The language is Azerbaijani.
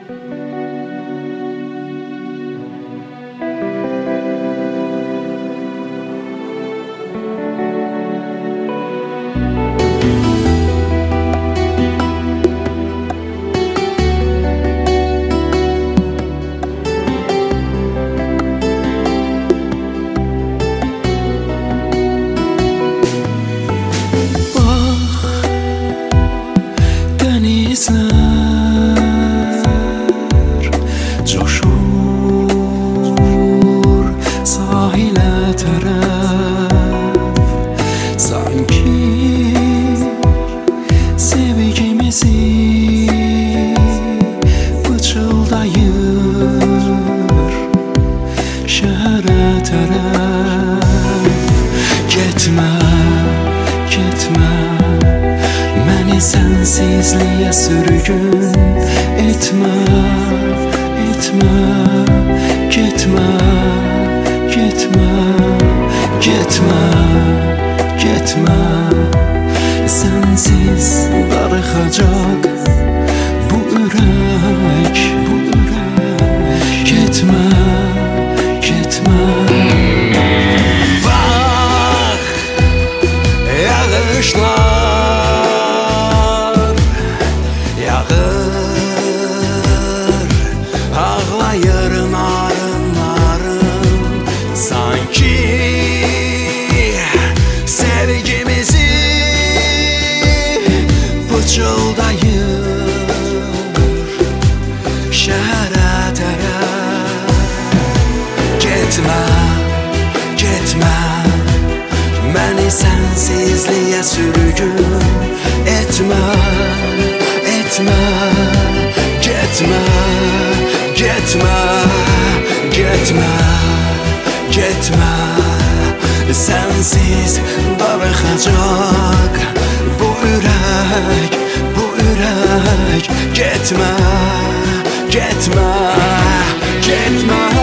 Coşur sahile taraf, sanki sevgimizi fıçıldayır şehre taraf. Getme, getme, məni sensizliğe sürgün etme, etme, gitme, gitme, gitme, gitme. Sensiz darıxacak bu ürək, bu ürək. Gitme, gitme. Bax, yağışlar yağır, ağlayır narın narın. Sanki sevgimizi fıçıldayır şehre tərəf. Getmə, getmə, məni sensizliğe sürgün etme, etme, gitme, gitme, gitme, gitme. Sensiz darıxacak bu ürək, bu ürək. Gitme, gitme, gitme.